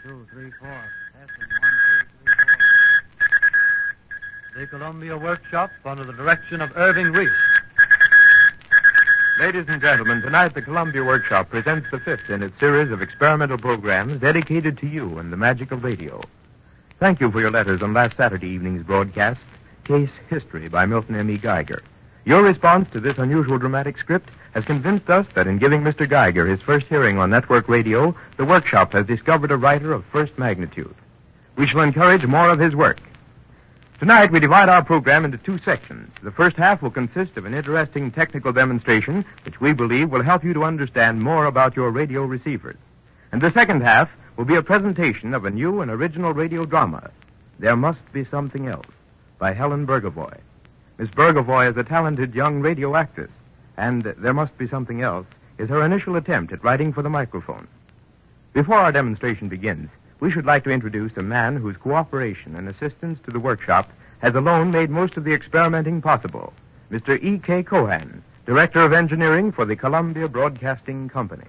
2, 3, 4. Testing 1, 2, 3, 4. The Columbia Workshop under the direction of Irving Reese. Ladies and gentlemen, tonight the Columbia Workshop presents the fifth in its series of experimental programs dedicated to you and the magic of radio. Thank you for your letters on last Saturday evening's broadcast, Case History by Milton M. E. Geiger. Your response to this unusual dramatic script has convinced us that in giving Mr. Geiger his first hearing on network radio, the Workshop has discovered a writer of first magnitude. We shall encourage more of his work. Tonight, we divide our program into two sections. The first half will consist of an interesting technical demonstration, which we believe will help you to understand more about your radio receivers. And the second half will be a presentation of a new and original radio drama, There Must Be Something Else, by Helen Burgavoy. Miss Burgavoy is a talented young radio actress, and There Must Be Something Else is her initial attempt at writing for the microphone. Before our demonstration begins, we should like to introduce a man whose cooperation and assistance to the Workshop has alone made most of the experimenting possible, Mr. E.K. Cohan, Director of Engineering for the Columbia Broadcasting Company.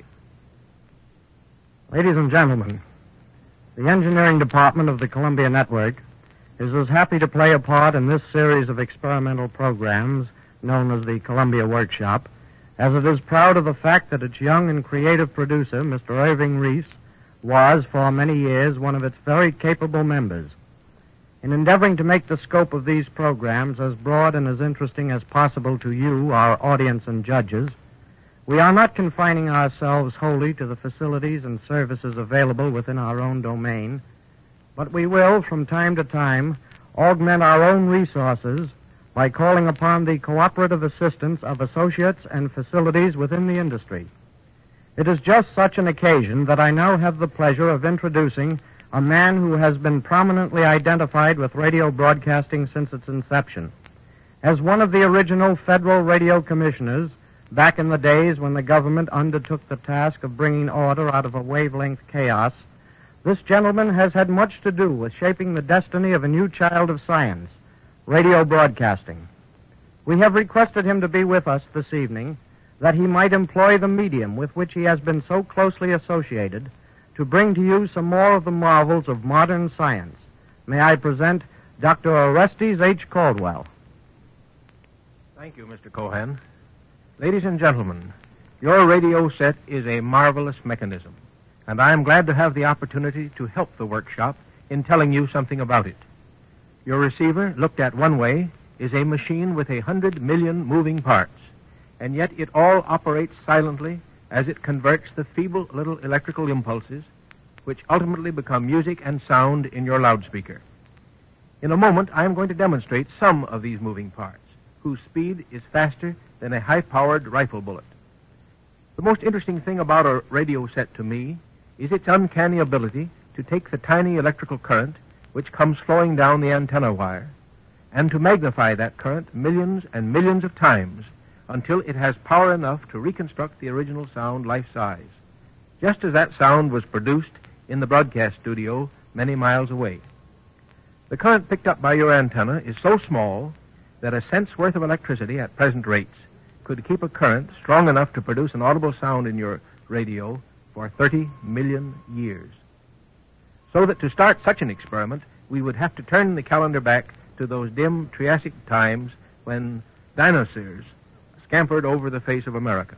Ladies and gentlemen, the engineering department of the Columbia Network is as happy to play a part in this series of experimental programs known as the Columbia Workshop as it is proud of the fact that its young and creative producer, Mr. Irving Reese, was for many years one of its very capable members. In endeavoring to make the scope of these programs as broad and as interesting as possible to you, our audience and judges, we are not confining ourselves wholly to the facilities and services available within our own domain, but we will, from time to time, augment our own resources by calling upon the cooperative assistance of associates and facilities within the industry. It is just such an occasion that I now have the pleasure of introducing a man who has been prominently identified with radio broadcasting since its inception. As one of the original Federal Radio Commissioners, back in the days when the government undertook the task of bringing order out of a wavelength chaos, this gentleman has had much to do with shaping the destiny of a new child of science, radio broadcasting. We have requested him to be with us this evening that he might employ the medium with which he has been so closely associated to bring to you some more of the marvels of modern science. May I present Dr. Orestes H. Caldwell. Thank you, Mr. Cohan. Ladies and gentlemen, your radio set is a marvelous mechanism, and I am glad to have the opportunity to help the Workshop in telling you something about it. Your receiver, looked at one way, is a machine with 100 million moving parts, and yet it all operates silently as it converts the feeble little electrical impulses which ultimately become music and sound in your loudspeaker. In a moment, I am going to demonstrate some of these moving parts, whose speed is faster than a high-powered rifle bullet. The most interesting thing about a radio set to me is its uncanny ability to take the tiny electrical current which comes flowing down the antenna wire and to magnify that current millions and millions of times until it has power enough to reconstruct the original sound life-size, just as that sound was produced in the broadcast studio many miles away. The current picked up by your antenna is so small that a cent's worth of electricity at present rates could keep a current strong enough to produce an audible sound in your radio for 30 million years. So that to start such an experiment, we would have to turn the calendar back to those dim Triassic times when dinosaurs scampered over the face of America.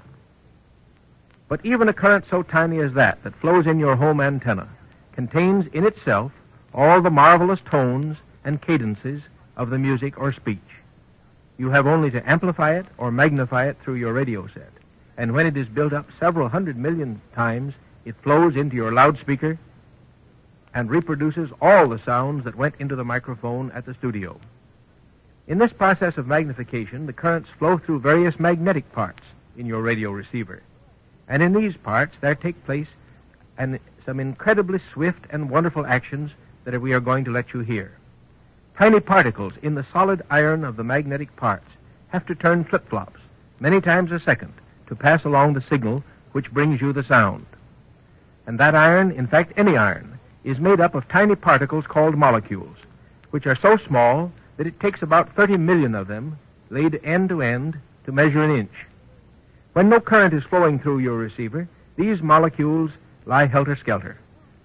But even a current so tiny as that flows in your home antenna contains in itself all the marvelous tones and cadences of the music or speech. You have only to amplify it or magnify it through your radio set, and when it is built up several 100 million times, it flows into your loudspeaker and reproduces all the sounds that went into the microphone at the studio. In this process of magnification, the currents flow through various magnetic parts in your radio receiver. And in these parts, there take place some incredibly swift and wonderful actions that we are going to let you hear. Tiny particles in the solid iron of the magnetic parts have to turn flip-flops many times a second to pass along the signal which brings you the sound. And that iron, in fact any iron, is made up of tiny particles called molecules, which are so small that it takes about 30 million of them, laid end to end, to measure an inch. When no current is flowing through your receiver, these molecules lie helter-skelter.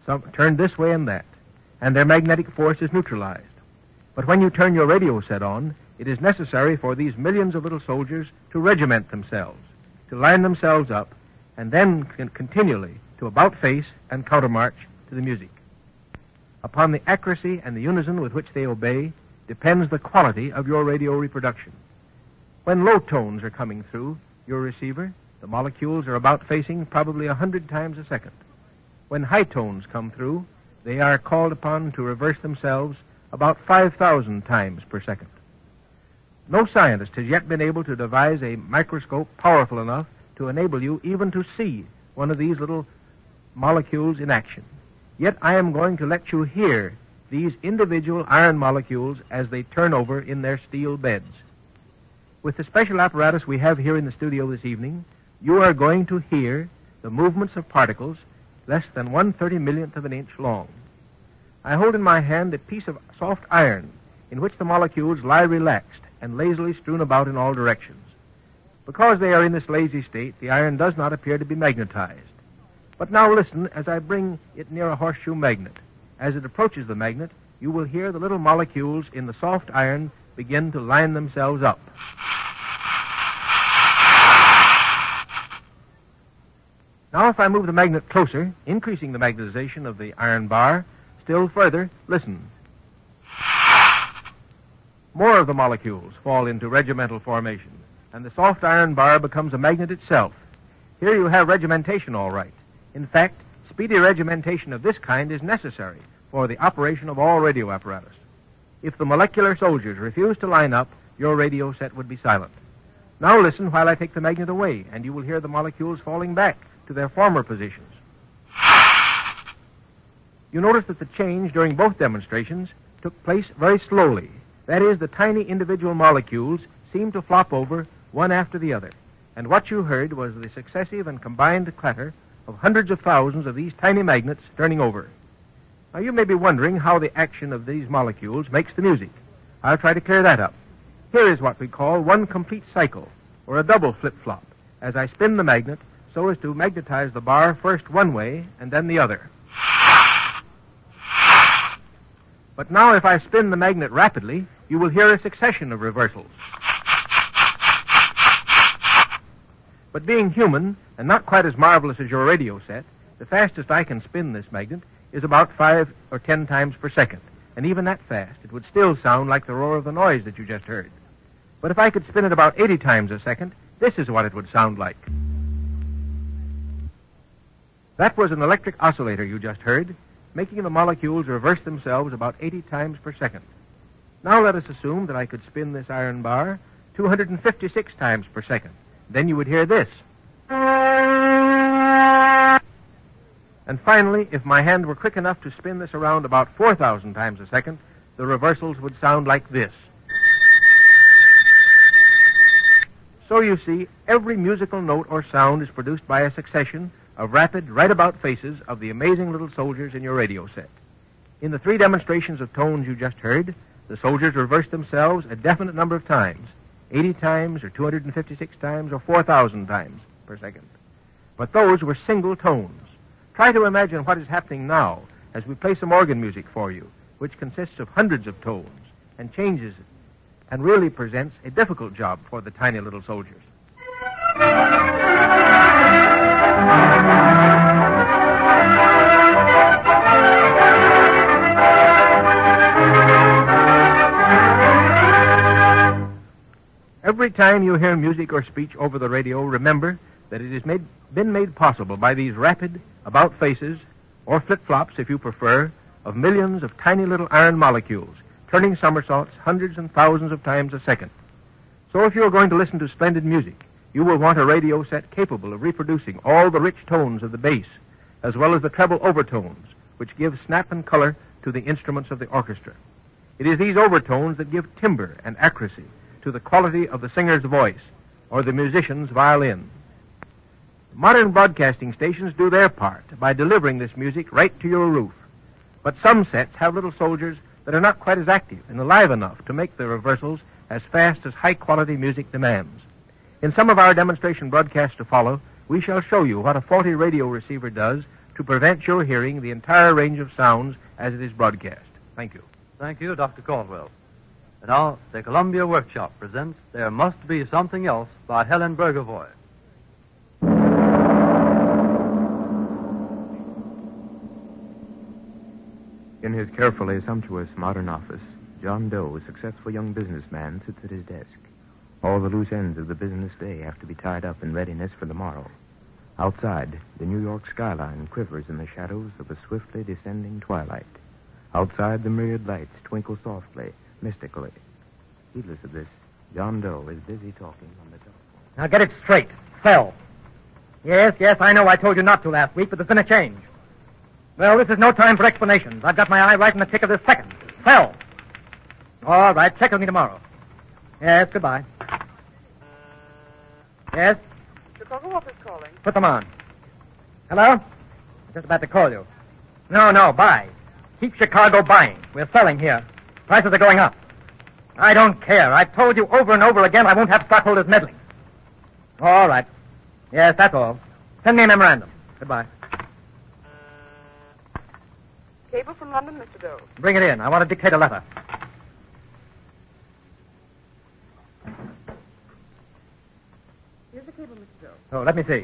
turned this way and that, and their magnetic force is neutralized. But when you turn your radio set on, it is necessary for these millions of little soldiers to regiment themselves, to line themselves up, and then continually to about-face and countermarch to the music. Upon the accuracy and the unison with which they obey depends the quality of your radio reproduction. When low tones are coming through your receiver, the molecules are about-facing probably 100 times a second. When high tones come through, they are called upon to reverse themselves about 5,000 times per second. No scientist has yet been able to devise a microscope powerful enough to enable you even to see one of these little molecules in action. Yet I am going to let you hear these individual iron molecules as they turn over in their steel beds. With the special apparatus we have here in the studio this evening, you are going to hear the movements of particles less than 1/30,000,000th of an inch long. I hold in my hand a piece of soft iron in which the molecules lie relaxed and lazily strewn about in all directions. Because they are in this lazy state, the iron does not appear to be magnetized. But now listen as I bring it near a horseshoe magnet. As it approaches the magnet, you will hear the little molecules in the soft iron begin to line themselves up. Now if I move the magnet closer, increasing the magnetization of the iron bar, still further, listen. More of the molecules fall into regimental formation, and the soft iron bar becomes a magnet itself. Here you have regimentation all right. In fact, speedy regimentation of this kind is necessary for the operation of all radio apparatus. If the molecular soldiers refuse to line up, your radio set would be silent. Now listen while I take the magnet away, and you will hear the molecules falling back to their former positions. You notice that the change during both demonstrations took place very slowly. That is, the tiny individual molecules seemed to flop over one after the other. And what you heard was the successive and combined clatter of hundreds of thousands of these tiny magnets turning over. Now you may be wondering how the action of these molecules makes the music. I'll try to clear that up. Here is what we call one complete cycle, or a double flip-flop, as I spin the magnet so as to magnetize the bar first one way and then the other. But now if I spin the magnet rapidly, you will hear a succession of reversals. But being human, and not quite as marvelous as your radio set, the fastest I can spin this magnet is about 5 or 10 times per second. And even that fast, it would still sound like the roar of the noise that you just heard. But if I could spin it about 80 times a second, this is what it would sound like. That was an electric oscillator you just heard, making the molecules reverse themselves about 80 times per second. Now let us assume that I could spin this iron bar 256 times per second. Then you would hear this. And finally, if my hand were quick enough to spin this around about 4,000 times a second, the reversals would sound like this. So you see, every musical note or sound is produced by a succession of rapid, right-about faces of the amazing little soldiers in your radio set. In the 3 demonstrations of tones you just heard, the soldiers reversed themselves a definite number of times, 80 times or 256 times or 4,000 times per second. But those were single tones. Try to imagine what is happening now as we play some organ music for you, which consists of hundreds of tones and changes it, and really presents a difficult job for the tiny little soldiers. Every time you hear music or speech over the radio, remember that it has been made possible by these rapid about-faces, or flip-flops if you prefer, of millions of tiny little iron molecules, turning somersaults hundreds and thousands of times a second. So if you're going to listen to splendid music, you will want a radio set capable of reproducing all the rich tones of the bass, as well as the treble overtones, which give snap and color to the instruments of the orchestra. It is these overtones that give timbre and accuracy to the quality of the singer's voice or the musician's violin. Modern broadcasting stations do their part by delivering this music right to your roof. But some sets have little soldiers that are not quite as active and alive enough to make the reversals as fast as high-quality music demands. In some of our demonstration broadcasts to follow, we shall show you what a faulty radio receiver does to prevent your hearing the entire range of sounds as it is broadcast. Thank you. Thank you, Dr. Caldwell. And now, the Columbia Workshop presents There Must Be Something Else by Helen Burgervoy. In his carefully sumptuous modern office, John Doe, a successful young businessman, sits at his desk. All the loose ends of the business day have to be tied up in readiness for the morrow. Outside, the New York skyline quivers in the shadows of a swiftly descending twilight. Outside, the myriad lights twinkle softly, mystically. Heedless of this, John Doe is busy talking on the telephone. Now get it straight. Sell. Yes, I know I told you not to last week, but there's been a change. Well, this is no time for explanations. I've got my eye right on the tick of this second. Sell. All right, check with me tomorrow. Yes, goodbye. Yes? Chicago office calling. Put them on. Hello? Just about to call you. No, buy. Keep Chicago buying. We're selling here. Prices are going up. I don't care. I've told you over and over again I won't have stockholders meddling. All right. Yes, that's all. Send me a memorandum. Goodbye. Cable from London, Mr. Doe. Bring it in. I want to dictate a letter. Here's the cable, Mr. Doe. Oh, let me see.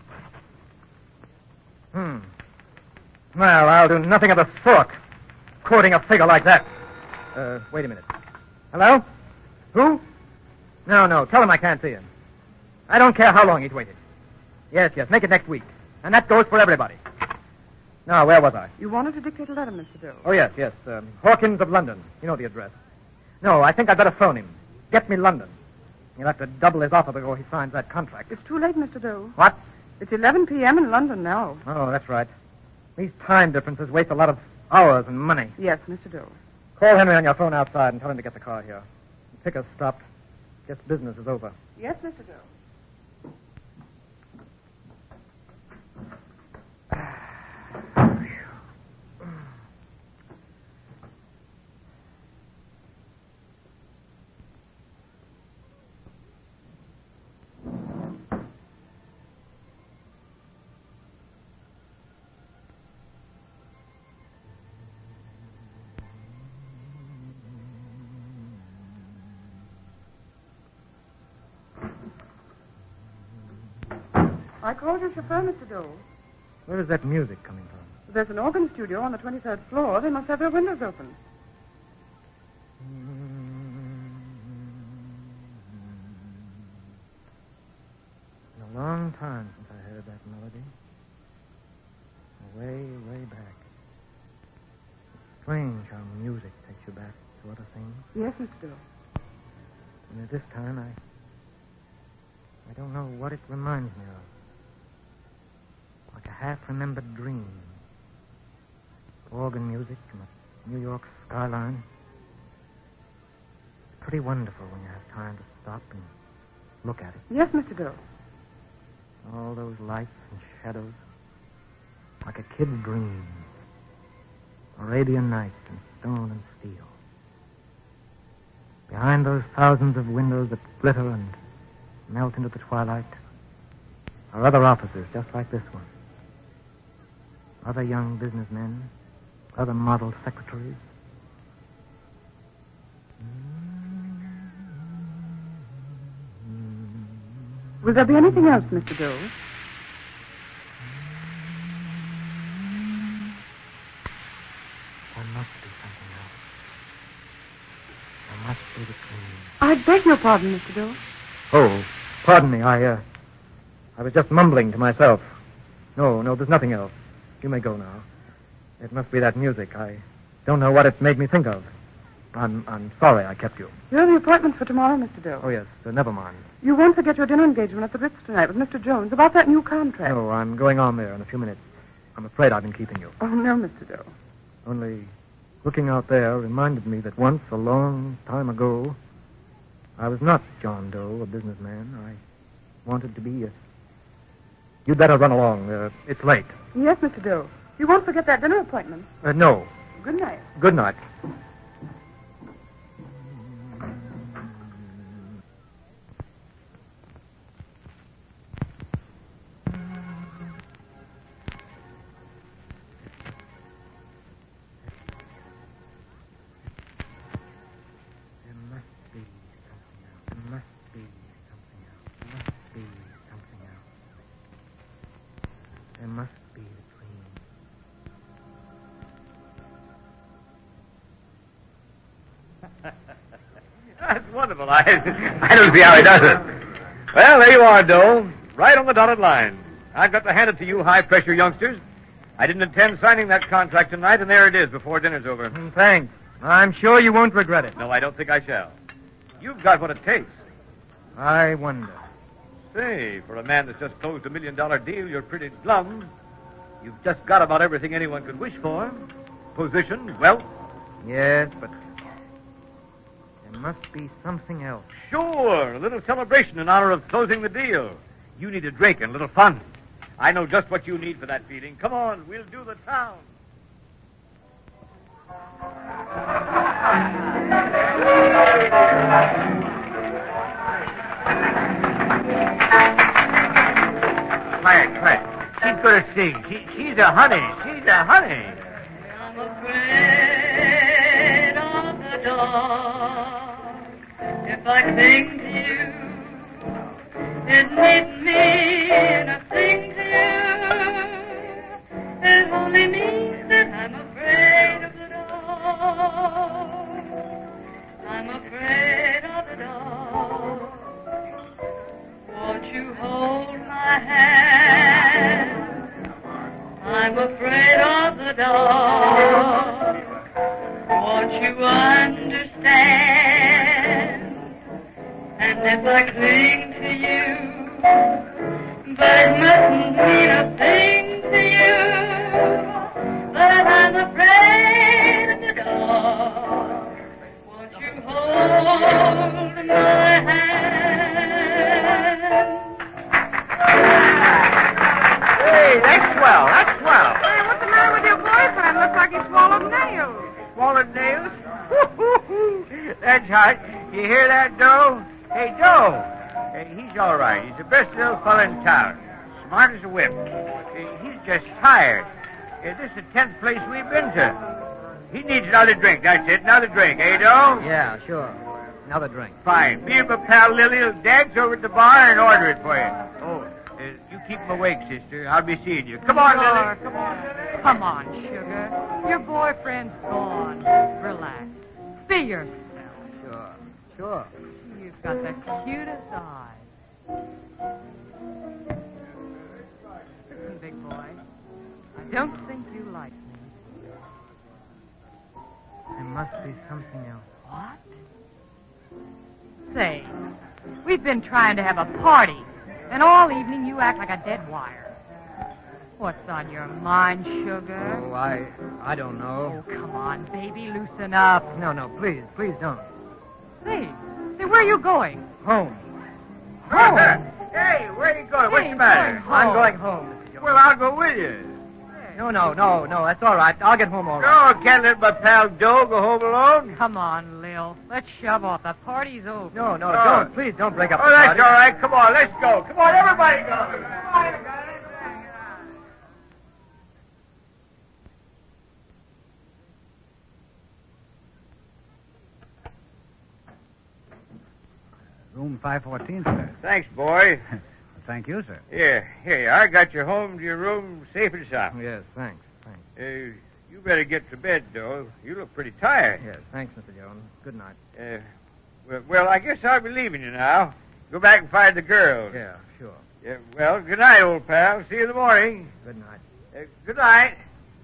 Well, I'll do nothing of the sort. Quoting a figure like that. Wait a minute. Hello? Who? No. Tell him I can't see him. I don't care how long he's waited. Yes. Make it next week. And that goes for everybody. Now, where was I? You wanted to dictate a letter, Mr. Doe. Oh, yes. Hawkins of London. You know the address. No, I think I'd better phone him. Get me London. He'll have to double his offer before he signs that contract. It's too late, Mr. Doe. What? It's 11 p.m. in London now. Oh, that's right. These time differences waste a lot of hours and money. Yes, Mr. Doe. Call Henry on your phone outside and tell him to get the car here. The picker's stopped. Guess business is over. Yes, Mr. Doe. I called your chauffeur, Mr. Doe. Where is that music coming from? There's an organ studio on the 23rd floor. They must have their windows open. It's a long time since I heard that melody. Way back. It's strange how music takes you back to other things. Yes, Mr. Doe. And at this time, I don't know what it reminds me of. Like a half-remembered dream. Organ music and the New York skyline. It's pretty wonderful when you have time to stop and look at it. Yes, Mr. Doe. All those lights and shadows. Like a kid's dream. Arabian Nights in stone and steel. Behind those thousands of windows that glitter and melt into the twilight are other offices just like this one. Other young businessmen, other model secretaries. Will there be anything else, Mr. Doe? There must be something else. There must be the dream. I beg your pardon, Mr. Doe. Oh, pardon me. I was just mumbling to myself. No, there's nothing else. You may go now. It must be that music. I don't know what it made me think of. I'm sorry I kept you. Here are the appointments for tomorrow, Mr. Doe. Oh, yes. Never mind. You won't forget your dinner engagement at the Ritz tonight with Mr. Jones about that new contract. No, I'm going on there in a few minutes. I'm afraid I've been keeping you. Oh, no, Mr. Doe. Only looking out there reminded me that once, a long time ago, I was not John Doe, a businessman. I wanted to be a... You'd better run along. It's late. Yes, Mr. Doe. You won't forget that dinner appointment. No. Good night. Good night. must be the dream. That's wonderful. I don't see how he does it. Well, there you are, Doe. Right on the dotted line. I've got to hand it to you, high-pressure youngsters. I didn't intend signing that contract tonight, and there it is before dinner's over. Thanks. I'm sure you won't regret it. No, I don't think I shall. You've got what it takes. I wonder. Say, for a man that's just closed $1 million deal, you're pretty glum. You've just got about everything anyone could wish for. Position, wealth. Yes, but there must be something else. Sure, a little celebration in honor of closing the deal. You need a drink and a little fun. I know just what you need for that feeling. Come on, we'll do the town. Quiet. She's going to sing. She's a honey. She's a honey. I'm afraid of the dark. If I cling to you, it needs me nothing to you. It only means that I'm afraid of the dark. I'm afraid of the dark. Won't you hold my hand? I'm afraid of the dark. Won't you understand? And if I cling to you, but it mustn't mean a thing to you. But I'm afraid of the dark. Won't you hold my hand? Hey, that's swell. That's swell. Hey, what's the matter with your boyfriend? Looks like he swallowed nails. Swallowed nails? That's hot. You hear that, Doe? Hey, Doe. Hey, he's all right. He's the best little fella in town. Smart as a whip. Hey, he's just tired. Hey, this is the 10th place we've been to. He needs another drink. That's it. Another drink. Eh, Doe? Yeah, sure. Another drink. Fine. Me and my pal Lily will dance over at the bar and order it for you. Oh, you keep him awake, sister. I'll be seeing you. Come on, Lily. Come on, Lily. Come on, sugar. Your boyfriend's gone. Relax. Be yourself. Sure. You've got the cutest eyes. Listen, big boy. I don't think you like me. There must be something else. What? Say, we've been trying to have a party, and all evening you act like a dead wire. What's on your mind, sugar? Oh, I don't know. Oh, come on, baby, loosen up. No, please don't. Say, where are you going? Home. Home? Hey, where are you going? What's Hey, the matter? going home. I'm going home, Mr. Jones. Well, I'll go with you. No, that's all right. I'll get home all right. No, I can't let my pal Doe go home alone. Come on, Lil. Let's shove off. The party's over. No, Oh. don't. Please don't break up Oh, the that's party. all right. Come on, let's go. Come on, everybody go. Come on, guys. Room 514, sir. Thanks, boy. Thank you, sir. Here you are. Got you home to your room safe and sound. Yes, thanks. You better get to bed, Doe. You look pretty tired. Yes, thanks, Mr. Jones. Good night. Well, I guess I'll be leaving you now. Go back and find the girls. Yeah, sure. Yeah, well, good night, old pal. See you in the morning. Good night. Good night.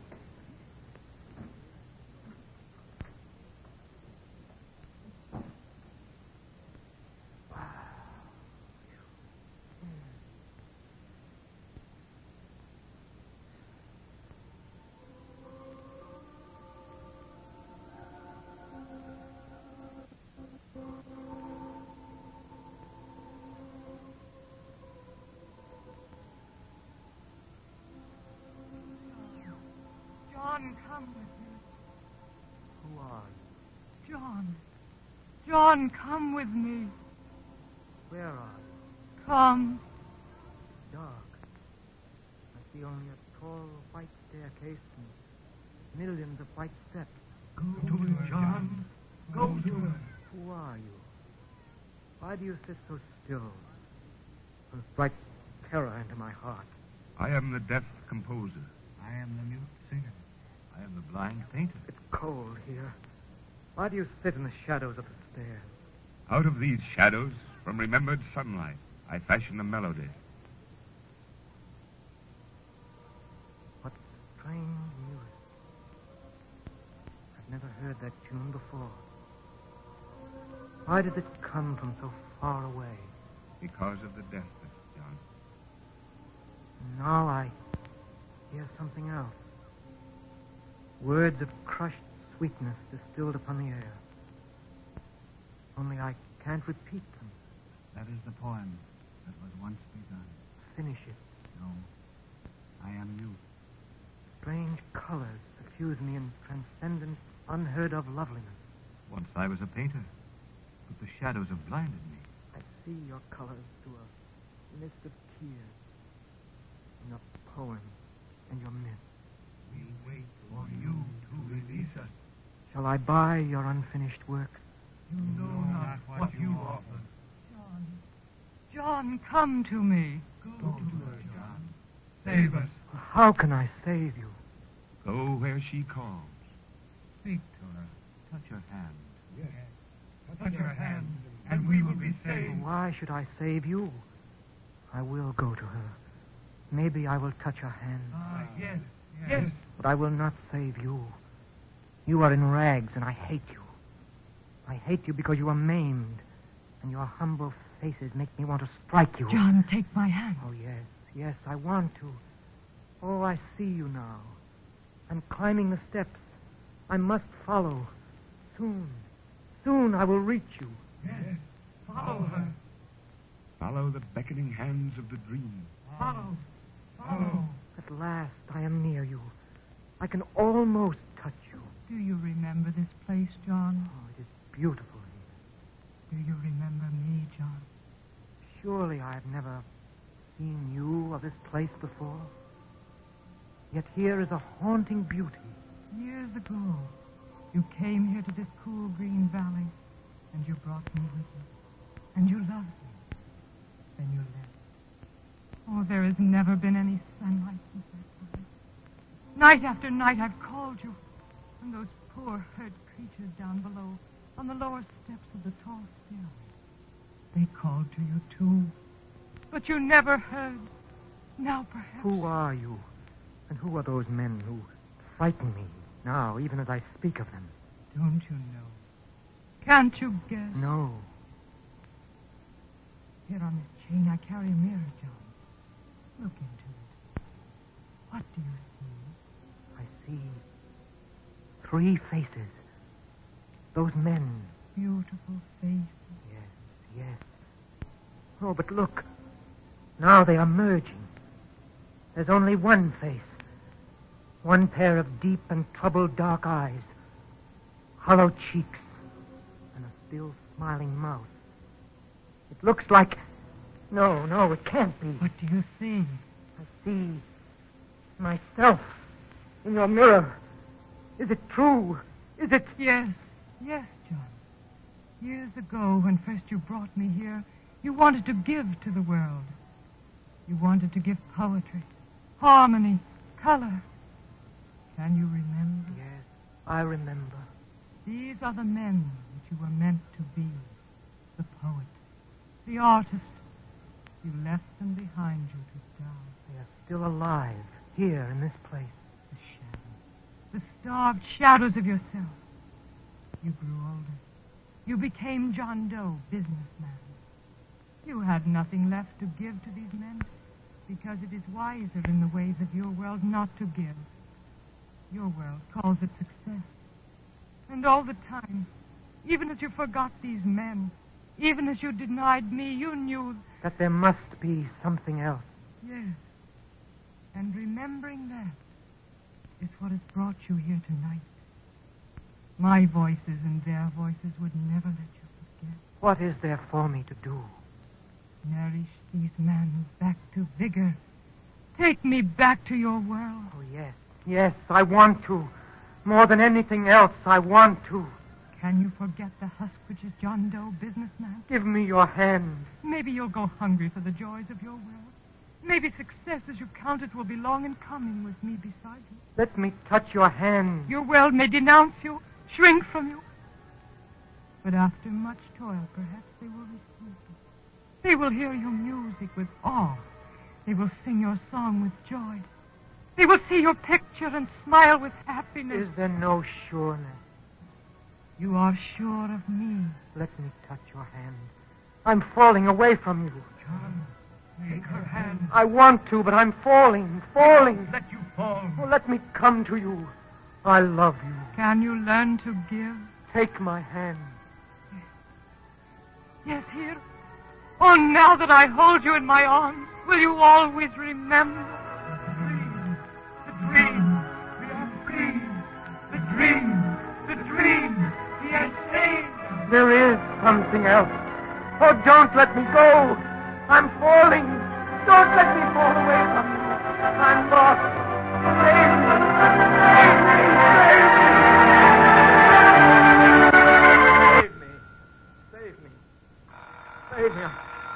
John, come with me. Who are you? John. John, come with me. Where are you? Come. Dark. I see only a tall white staircase and millions of white steps. Go to him, John. Go to him. Who are you? Why do you sit so still and strike terror into my heart? I am the deaf composer. I am the mute singer. I am the blind painter. It's cold here. Why do you sit in the shadows of the stairs? Out of these shadows, from remembered sunlight, I fashion a melody. What strange music. I've never heard that tune before. Why did it come from so far away? Because of the deafness, John. Now I hear something else. Words of crushed sweetness distilled upon the air. Only I can't repeat them. That is the poem that was once begun. Finish it. No, I am you. Strange colors suffuse me in transcendent, unheard-of loveliness. Once I was a painter, but the shadows have blinded me. I see your colors through a mist of tears. In your poem and your myth. We wait for you to release us. Shall I buy your unfinished work? You know not what you offer. John, come to me. Go to her, John. Save us. How can I save you? Go where she calls. Speak to her. Touch her hand. Yes. Touch her hand, and we will be saved. Why should I save you? I will go to her. Maybe I will touch her hand. Yes, yes. But I will not save you. You are in rags, and I hate you. I hate you because you are maimed, and your humble faces make me want to strike you. John, take my hand. Oh, yes, yes, I want to. Oh, I see you now. I'm climbing the steps. I must follow. Soon I will reach you. Yes, follow her. Follow the beckoning hands of the dream. Follow. At last I am near you. I can almost touch you. Do you remember this place, John? Oh, it is beautiful here. Do you remember me, John? Surely I have never seen you or this place before. Yet here is a haunting beauty. Years ago, you came here to this cool green valley, and you brought me with you. And you loved me. Then you left. Oh, there has never been any sunlight since that time. Night after night I've called you. And those poor hurt creatures down below, on the lower steps of the tall stairway, they called to you too. But you never heard. Now perhaps... Who are you? And who are those men who frighten me now, even as I speak of them? Don't you know? Can't you guess? No. Here on this chain I carry a mirror, John. Look into it. What do you see? I see 3 faces. Those men. Beautiful faces. Yes. Oh, but look. Now they are merging. There's only one face. One pair of deep and troubled dark eyes. Hollow cheeks. And a still smiling mouth. It looks like... No, it can't be. What do you see? I see myself in your mirror. Is it true? Is it... Yes, John. Years ago, when first you brought me here, you wanted to give to the world. You wanted to give poetry, harmony, color. Can you remember? Yes, I remember. These are the men that you were meant to be. The poet, the artist. You left them behind you to die. They are still alive, here in this place. The shadows, the starved shadows of yourself. You grew older. You became John Doe, businessman. You had nothing left to give to these men because it is wiser in the ways of your world not to give. Your world calls it success. And all the time, even as you forgot these men, even as you denied me, you knew... that there must be something else. Yes. And remembering that is what has brought you here tonight. My voices and their voices would never let you forget. What is there for me to do? Nourish these men back to vigor. Take me back to your world. Oh, yes, I want to. More than anything else, I want to. Can you forget the husk which is John Doe, businessman? Give me your hand. Maybe you'll go hungry for the joys of your world. Maybe success as you count it will be long in coming with me beside you. Let me touch your hand. Your world may denounce you, shrink from you. But after much toil, perhaps they will receive you. They will hear your music with awe. They will sing your song with joy. They will see your picture and smile with happiness. Is there no sureness? You are sure of me. Let me touch your hand. I'm falling away from you. John, take her hand. I want to, but I'm falling. Let you fall. Oh, let me come to you. I love you. Can you learn to give? Take my hand. Yes, here. Oh, now that I hold you in my arms, will you always remember? The dream. We are free. The dream. He has saved. There is something else. Oh, don't let me go. I'm falling. Don't let me fall away from you. I'm lost. Save me. Save me. Save me.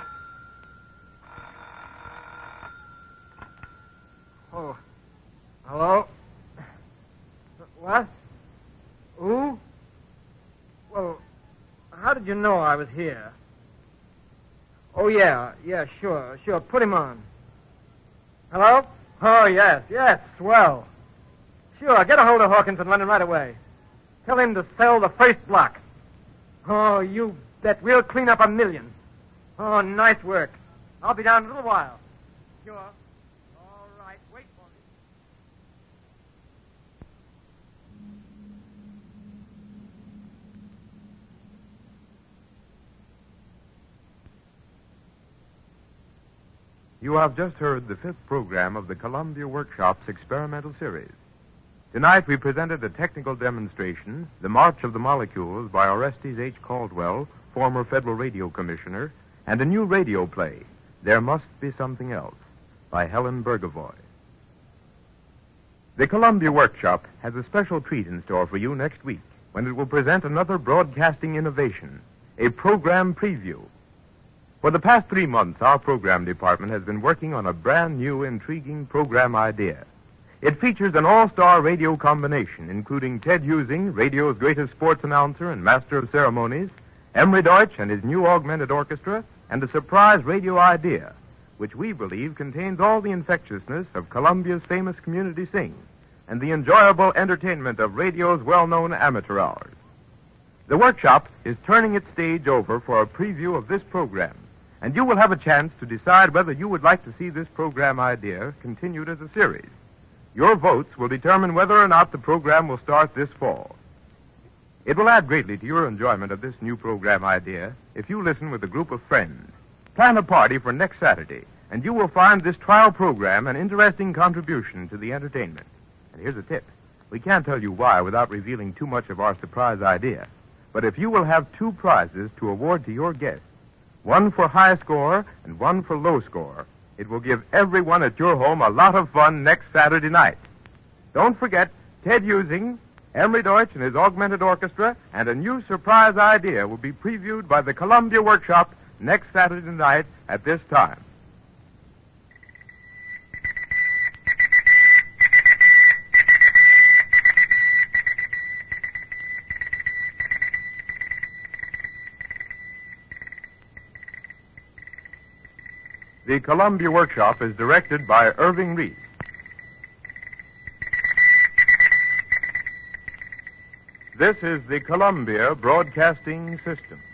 Oh. Hello? What? Who? Well, how did you know I was here? Oh, yeah, sure. Put him on. Hello? Oh, yes, swell. Sure, get a hold of Hawkins in London right away. Tell him to sell the first block. Oh, you bet. We'll clean up 1 million. Oh, nice work. I'll be down in a little while. Sure. All right, wait for me. You have just heard the 5th program of the Columbia Workshop's experimental series. Tonight we presented a technical demonstration, The March of the Molecules by Orestes H. Caldwell, former Federal Radio Commissioner, and a new radio play, There Must Be Something Else, by Helen Burgavoy. The Columbia Workshop has a special treat in store for you next week when it will present another broadcasting innovation, a program preview. For the past 3 months, our program department has been working on a brand new, intriguing program idea. It features an all-star radio combination, including Ted Husing, radio's greatest sports announcer and master of ceremonies, Emery Deutsch and his new augmented orchestra, and a surprise radio idea, which we believe contains all the infectiousness of Columbia's famous community sing and the enjoyable entertainment of radio's well-known amateur hours. The workshop is turning its stage over for a preview of this program, and you will have a chance to decide whether you would like to see this program idea continued as a series. Your votes will determine whether or not the program will start this fall. It will add greatly to your enjoyment of this new program idea if you listen with a group of friends. Plan a party for next Saturday, and you will find this trial program an interesting contribution to the entertainment. And here's a tip. We can't tell you why without revealing too much of our surprise idea. But if you will have 2 prizes to award to your guests, one for high score and one for low score, it will give everyone at your home a lot of fun next Saturday night. Don't forget, Ted Husing, Emery Deutsch and his augmented orchestra, and a new surprise idea will be previewed by the Columbia Workshop next Saturday night at this time. The Columbia Workshop is directed by Irving Reese. This is the Columbia Broadcasting System.